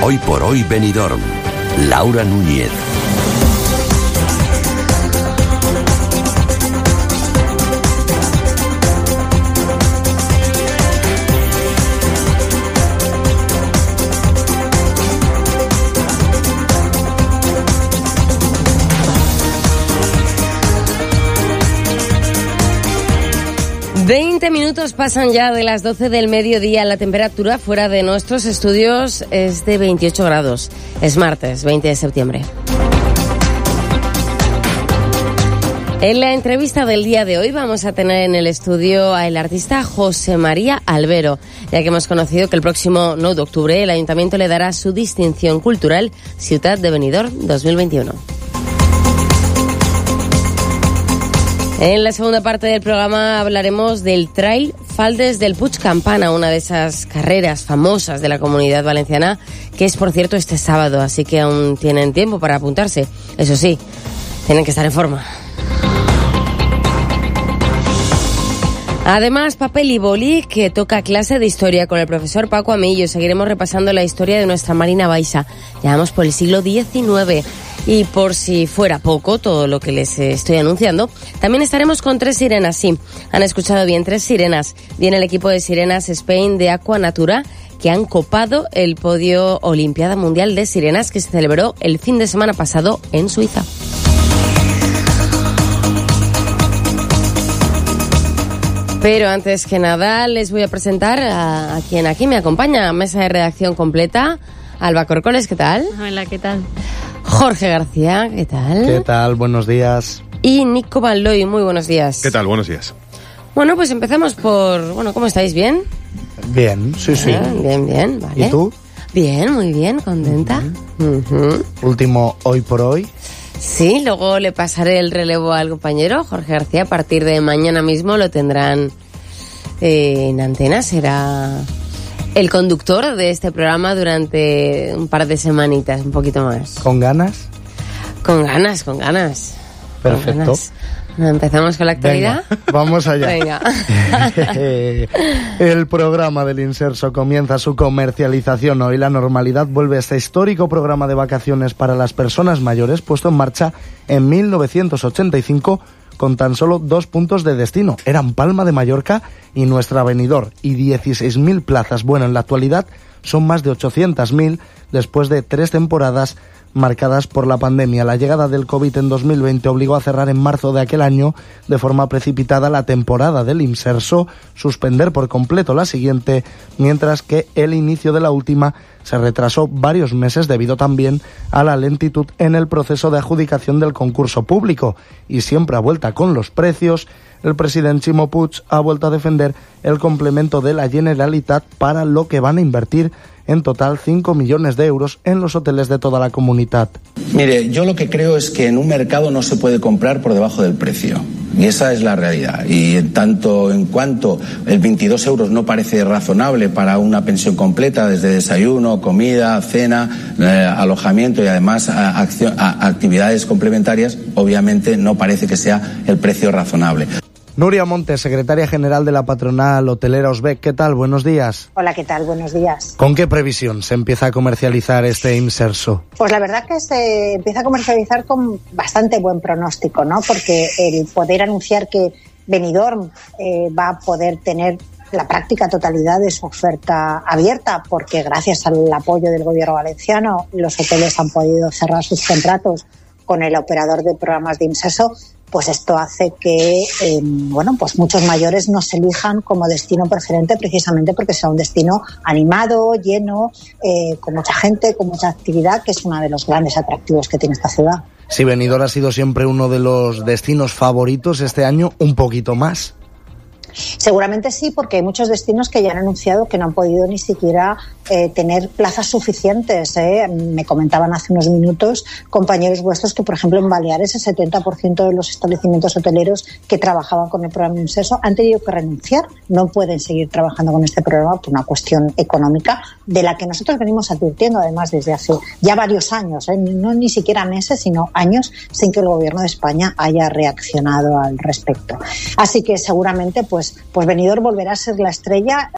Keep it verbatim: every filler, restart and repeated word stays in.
Hoy por hoy Benidorm. Laura Núñez. veinte minutos pasan ya de las doce del mediodía. La temperatura fuera de nuestros estudios es de veintiocho grados. Es martes, veinte de septiembre. En la entrevista del día de hoy vamos a tener en el estudio al artista José María Albero, ya que hemos conocido que el próximo nueve de octubre el Ayuntamiento le dará su distinción cultural Ciutat de Benidorm dos mil veintiuno. En la segunda parte del programa hablaremos del Trail Faldes del Puig Campana, una de esas carreras famosas de la Comunidad Valenciana, que es, por cierto, este sábado, así que aún tienen tiempo para apuntarse. Eso sí, tienen que estar en forma. Además, papel y boli, que toca clase de historia con el profesor Paco Amillo. Seguiremos repasando la historia de nuestra Marina Baixa. Ya vamos por el siglo diecinueve. Y por si fuera poco todo lo que les estoy anunciando, también estaremos con tres sirenas, sí. Han escuchado bien, tres sirenas. Viene el equipo de Sirenas Spain de Aqua Natura, que han copado el podio Olimpiada Mundial de Sirenas que se celebró el fin de semana pasado en Suiza. Pero antes que nada les voy a presentar a, a quien aquí me acompaña, mesa de redacción completa. Alba Corcoles, ¿qué tal? Hola, ¿qué tal? Jorge García, ¿qué tal? ¿Qué tal? Buenos días. Y Nico Balloy, muy buenos días. ¿Qué tal? Buenos días. Bueno, pues empezamos por... Bueno, ¿cómo estáis? ¿Bien? Bien, sí, sí. Ah, bien, bien, vale. ¿Y tú? Bien, muy bien, contenta. Uh-huh. Uh-huh. Último Hoy por Hoy. Sí, luego le pasaré el relevo al compañero Jorge García. A partir de mañana mismo lo tendrán eh, en antena. Será el conductor de este programa durante un par de semanitas, un poquito más. ¿Con ganas? Con ganas, con ganas. Perfecto. Con ganas. ¿Empezamos con la actualidad? Venga, vamos allá. Venga. El programa del Inserso comienza su comercialización hoy. La normalidad vuelve a este histórico programa de vacaciones para las personas mayores, puesto en marcha en mil novecientos ochenta y cinco con tan solo dos puntos de destino. Eran Palma de Mallorca y nuestra Benidorm, y dieciséis mil plazas. Bueno, en la actualidad son más de ochocientas mil después de tres temporadas marcadas por la pandemia. La llegada del COVID en dos mil veinte obligó a cerrar en marzo de aquel año de forma precipitada la temporada del Inserso, suspender por completo la siguiente, mientras que el inicio de la última se retrasó varios meses debido también a la lentitud en el proceso de adjudicación del concurso público. Y siempre a vuelta con los precios, el presidente Ximo Puig ha vuelto a defender el complemento de la Generalitat, para lo que van a invertir en total cinco millones de euros en los hoteles de toda la comunidad. Mire, yo lo que creo es que en un mercado no se puede comprar por debajo del precio. Y esa es la realidad. Y en tanto en cuanto el veintidós euros no parece razonable para una pensión completa, desde desayuno, comida, cena, eh, alojamiento y además a, acción, a actividades complementarias, obviamente no parece que sea el precio razonable. Nuria Montes, secretaria general de la patronal hotelera Osbec, ¿qué tal? Buenos días. Hola, ¿qué tal? Buenos días. ¿Con qué previsión se empieza a comercializar este Inserso? Pues la verdad que se empieza a comercializar con bastante buen pronóstico, ¿no? Porque el poder anunciar que Benidorm eh, va a poder tener la práctica totalidad de su oferta abierta, porque gracias al apoyo del gobierno valenciano los hoteles han podido cerrar sus contratos con el operador de programas de Inserso, pues esto hace que eh, bueno, pues muchos mayores nos elijan como destino preferente, precisamente porque sea un destino animado, lleno, eh, con mucha gente, con mucha actividad, que es uno de los grandes atractivos que tiene esta ciudad. Si Benidorm ha sido siempre uno de los destinos favoritos, este año un poquito más. Seguramente sí, porque hay muchos destinos que ya han anunciado que no han podido ni siquiera eh, tener plazas suficientes. ¿eh? Me comentaban hace unos minutos compañeros vuestros que, por ejemplo, en Baleares el setenta por ciento de los establecimientos hoteleros que trabajaban con el programa Inserso han tenido que renunciar. No pueden seguir trabajando con este programa por una cuestión económica de la que nosotros venimos advirtiendo además desde hace ya varios años, ¿eh? no ni siquiera meses, sino años, sin que el gobierno de España haya reaccionado al respecto. Así que seguramente pues Pues Benidorm volverá a ser la estrella.